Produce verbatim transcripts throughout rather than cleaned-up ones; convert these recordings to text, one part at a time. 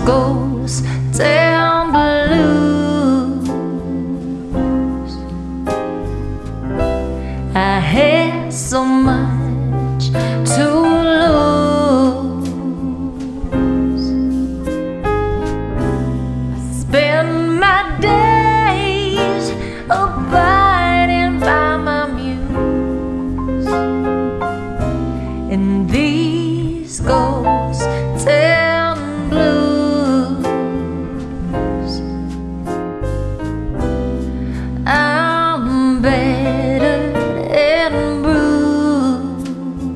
ghost town blues. I had so much to lose. I spend my days abiding by my muse in these ghost town blues. I'm battered and bruised,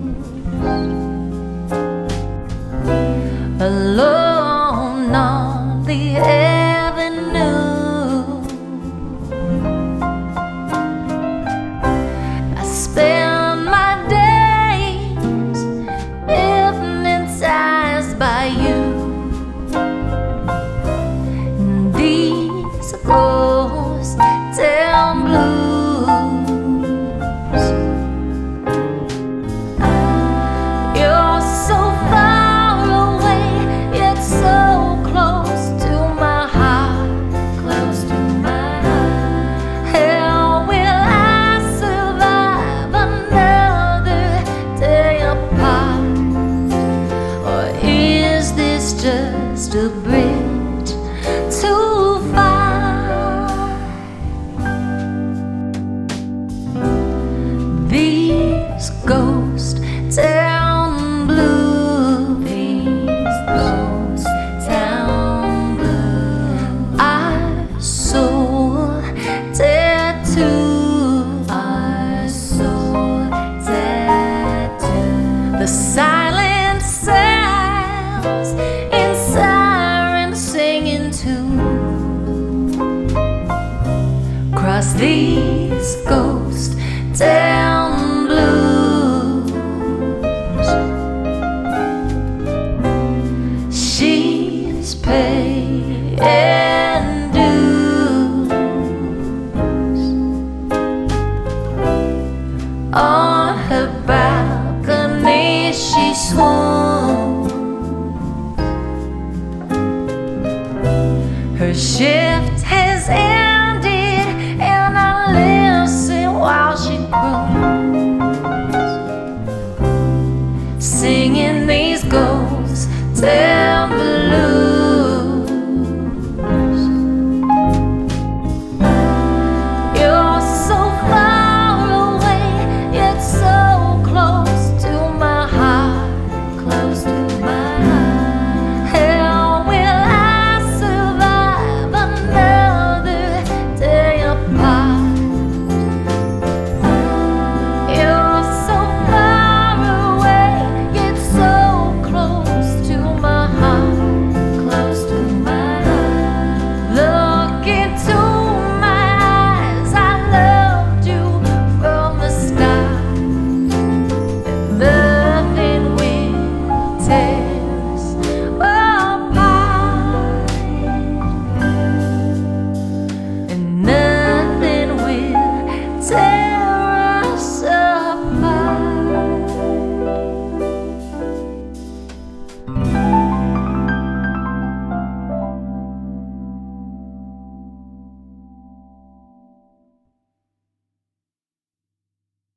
alone on the avenue. I spend my days hypnotized by you in these ghost town blues. You're so far away, yet so close to my heart, close to my heart. How will I survive another day apart? Or is this just a bridge too far? These ghost town blues, these ghost town blues, our soul tattoo, our soul tattoo. The silent sounds in sirens singing too. Cross these ghost town blues. She's paying dues on her balcony. She swoons. Her shift